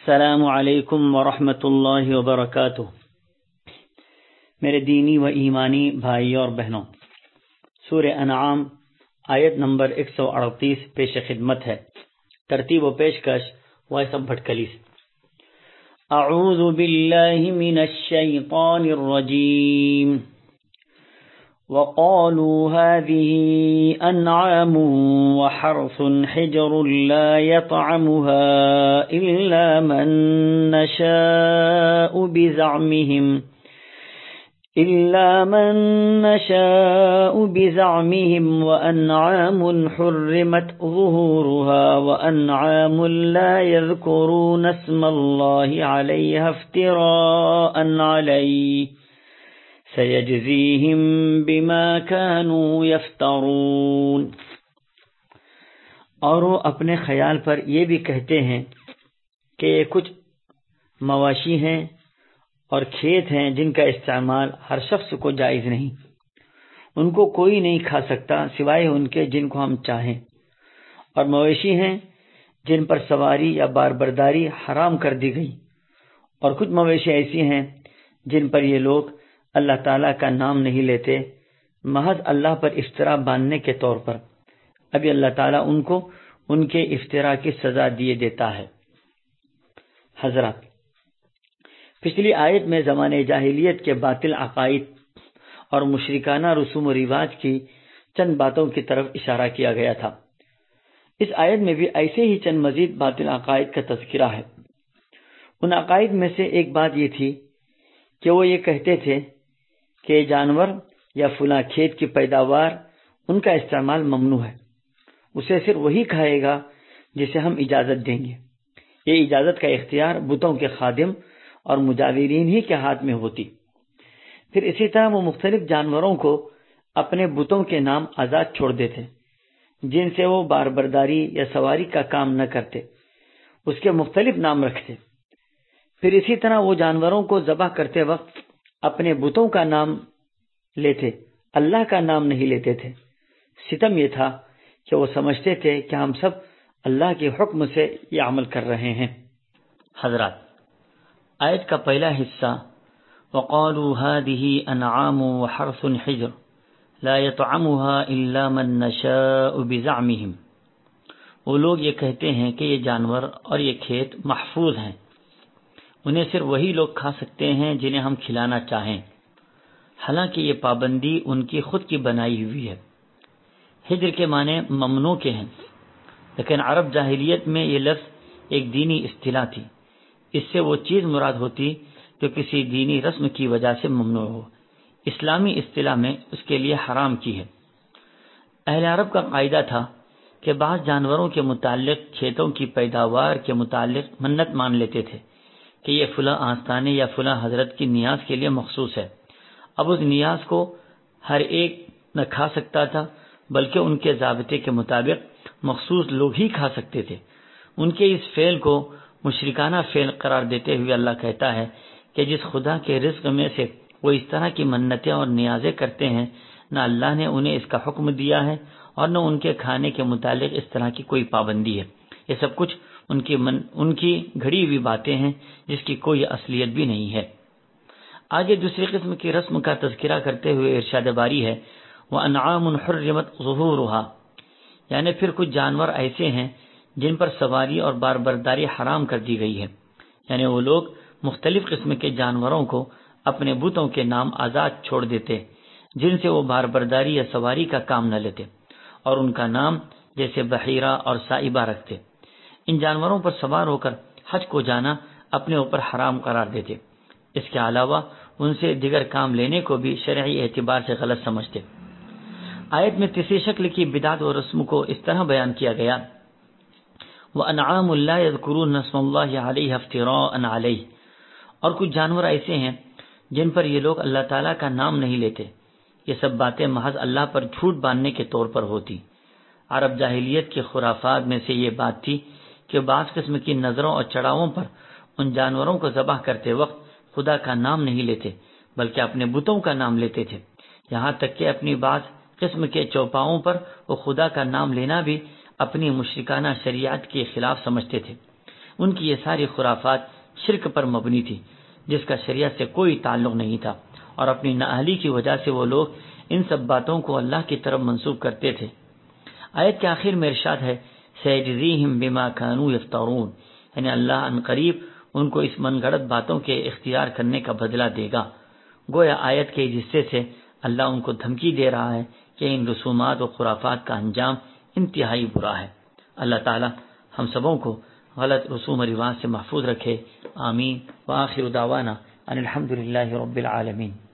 السلام علیکم ورحمۃ اللہ وبرکاتہ۔ میرے دینی و ایمانی بھائیوں اور بہنوں، سورہ انعام آیت نمبر 138 پیش خدمت ہے۔ ترتیب و پیشکش وائس آف بھٹکلی سے۔ اعوذ باللہ من الشیطان الرجیم۔ وقالوا هذه أنعام وحرث حجر لا يطعمها إلا من نشاء بزعمهم وأنعام حرمت ظهورها وأنعام لا يذكرون اسم الله عليها افتراء عليه سيجزيهم بما كانوا يفترون۔ اور وہ اپنے خیال پر یہ بھی کہتے ہیں کہ یہ کچھ مواشی ہیں اور کھیت ہیں جن کا استعمال ہر شخص کو جائز نہیں، ان کو کوئی نہیں کھا سکتا سوائے ان کے جن کو ہم چاہیں، اور مویشی ہیں جن پر سواری یا بار برداری حرام کر دی گئی، اور کچھ مویشی ایسی ہیں جن پر یہ لوگ اللہ تعالیٰ کا نام نہیں لیتے، محض اللہ پر افطرا باندھنے کے طور پر۔ ابھی اللہ تعالیٰ ان کو ان کے افطرا کی سزا دیے دیتا ہے۔ حضرات، پچھلی آیت میں زمانے جاہلیت کے باطل عقائد اور مشرکانہ رسوم و رواج کی چند باتوں کی طرف اشارہ کیا گیا تھا۔ اس آیت میں بھی ایسے ہی چند مزید باطل عقائد کا تذکرہ ہے۔ ان عقائد میں سے ایک بات یہ تھی کہ وہ یہ کہتے تھے کہ جانور یا فلاں کھیت کی پیداوار ان کا استعمال ممنوع ہے، اسے صرف وہی کھائے گا جسے ہم اجازت دیں گے۔ یہ اجازت کا اختیار بتوں کے خادم اور مجاورین ہی کے ہاتھ میں ہوتی۔ پھر اسی طرح وہ مختلف جانوروں کو اپنے بتوں کے نام آزاد چھوڑ دیتے جن سے وہ بار برداری یا سواری کا کام نہ کرتے، اس کے مختلف نام رکھتے۔ پھر اسی طرح وہ جانوروں کو ذبح کرتے وقت اپنے بتوں کا نام لیتے، اللہ کا نام نہیں لیتے تھے۔ ستم یہ تھا کہ وہ سمجھتے تھے کہ ہم سب اللہ کے حکم سے یہ عمل کر رہے ہیں۔ حضرات، آیت کا پہلا حصہ وَقَالُوا هَذِهِ أَنْعَامٌ وَحَرْثٌ حِجْرٌ لَا يَطْعَمُهَا إِلَّا مَن نَّشَاءُ بِزَعْمِهِمْ، وہ لوگ یہ کہتے ہیں کہ یہ جانور اور یہ کھیت محفوظ ہیں، انہیں صرف وہی لوگ کھا سکتے ہیں جنہیں ہم کھلانا چاہیں، حالانکہ یہ پابندی ان کی خود کی بنائی ہوئی ہے۔ حجر کے معنی ممنوع کے ہیں، لیکن عرب جاہلیت میں یہ لفظ ایک دینی اصطلاح تھی۔ اس سے وہ چیز مراد ہوتی جو کسی دینی رسم کی وجہ سے ممنوع ہو، اسلامی اصطلاح میں اس کے لیے حرام کی ہے۔ اہل عرب کا قاعدہ تھا کہ بعض جانوروں کے متعلق کھیتوں کی پیداوار کے متعلق منت مان لیتے تھے کہ یہ فلاں آستانے یا فلاں حضرت کی نیاز کے لیے مخصوص ہے۔ اب اس نیاز کو ہر ایک نہ کھا سکتا تھا، بلکہ ان کے ضابطے کے مطابق مخصوص لوگ ہی کھا سکتے تھے۔ ان کے اس فعل کو مشرکانہ فعل قرار دیتے ہوئے اللہ کہتا ہے کہ جس خدا کے رزق میں سے وہ اس طرح کی منتیں اور نیازیں کرتے ہیں، نہ اللہ نے انہیں اس کا حکم دیا ہے اور نہ ان کے کھانے کے متعلق اس طرح کی کوئی پابندی ہے۔ یہ سب کچھ ان کی گھڑی ہوئی باتیں ہیں جس کی کوئی اصلیت بھی نہیں ہے۔ آگے دوسری قسم کی رسم کا تذکرہ کرتے ہوئے ارشاد باری ہے وَأَنْعَامٌ حُرِّمَتْ ظُهُورُهَا، یعنی پھر کچھ جانور ایسے ہیں جن پر سواری اور بار برداری حرام کر دی گئی ہے، یعنی وہ لوگ مختلف قسم کے جانوروں کو اپنے بتوں کے نام آزاد چھوڑ دیتے جن سے وہ بار برداری یا سواری کا کام نہ لیتے، اور ان کا نام جیسے بحیرہ اور سائبہ رکھتے۔ ان جانوروں پر سوار ہو کر حج کو جانا اپنے اوپر حرام قرار دیتے۔ اس کے علاوہ ان سے دیگر کام لینے کو بھی شرعی اعتبار سے غلط سمجھتے۔ آیت میں تیسری شکل کی بدعت و رسم کو اس طرح بیان کیا گیا وَأَنْعَامٌ لَا يَذْكُرُونَ اسْمَ اللَّهِ عَلَيْهَا افْتِرَاءً عَلَيْهِ، اور کچھ جانور ایسے ہیں جن پر یہ لوگ اللہ تعالیٰ کا نام نہیں لیتے۔ یہ سب باتیں محض اللہ پر جھوٹ باندھنے کے طور پر ہوتی۔ عرب جاہلیت کے خرافات میں سے یہ بات تھی کہ بعض قسم کی نظروں اور چڑھاووں پر ان جانوروں کو ذبح کرتے وقت خدا کا نام نہیں لیتے بلکہ اپنے بتوں کا نام لیتے تھے، یہاں تک کہ اپنی بعض قسم کے چوپاؤں پر وہ خدا کا نام لینا بھی اپنی مشرکانہ شریعت کے خلاف سمجھتے تھے۔ ان کی یہ ساری خرافات شرک پر مبنی تھی جس کا شریعت سے کوئی تعلق نہیں تھا، اور اپنی نااہلی کی وجہ سے وہ لوگ ان سب باتوں کو اللہ کی طرف منسوب کرتے تھے۔ آیت کے آخر میں ارشاد ہے سیجزیہم بما کانوا یفترون، یعنی اللہ ان قریب ان کو اس من گھڑت باتوں کے اختیار کرنے کا بدلہ دے گا۔ گویا آیت کے اس حصے سے اللہ ان کو دھمکی دے رہا ہے کہ ان رسومات و خرافات کا انجام انتہائی برا ہے۔ اللہ تعالی ہم سبوں کو غلط رسوم و رواج سے محفوظ رکھے، آمین۔ وآخر دعوانا ان الحمد للہ رب العالمین۔